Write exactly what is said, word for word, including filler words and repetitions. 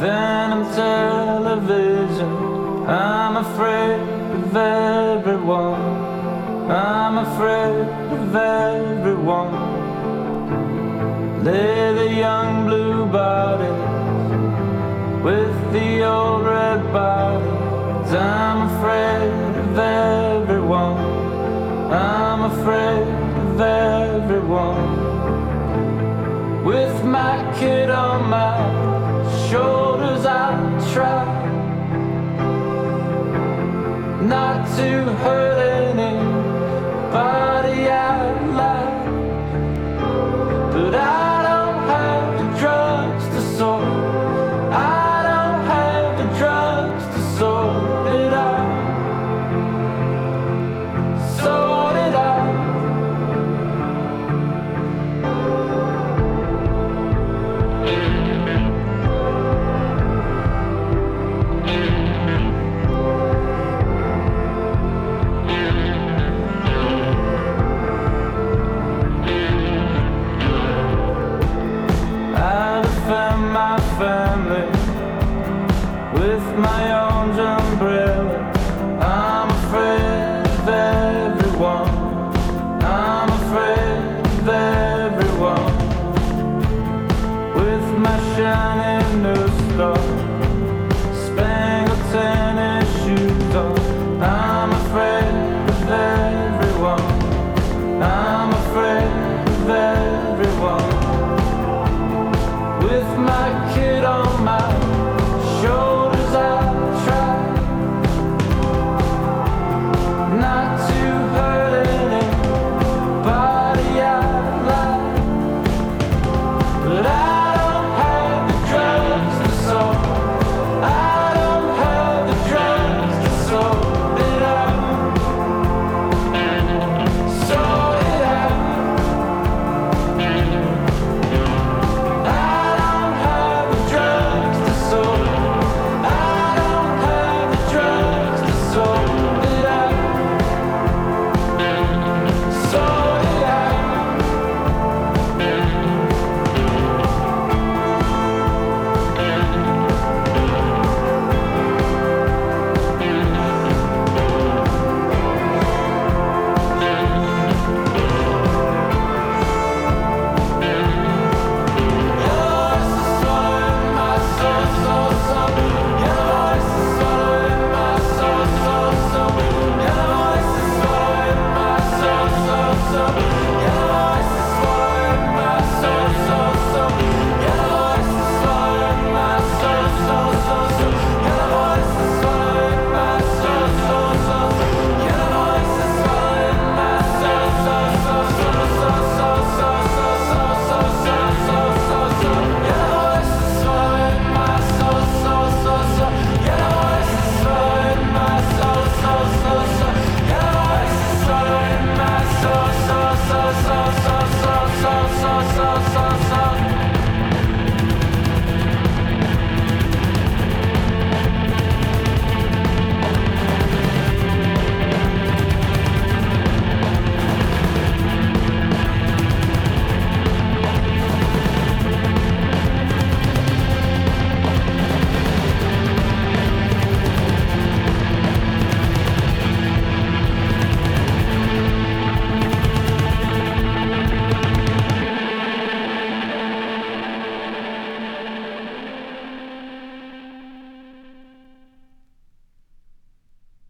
venom television. I'm afraid of everyone. I'm afraid of everyone. Lay the young blue bodies with the old red bodies. I'm afraid of everyone. I'm afraid of everyone. With my kid on my shoulders, I try not to hurt anybody I like, but I don't have the drugs to sort. I don't have the drugs to sort it out. Sort it out. I defend my family with my own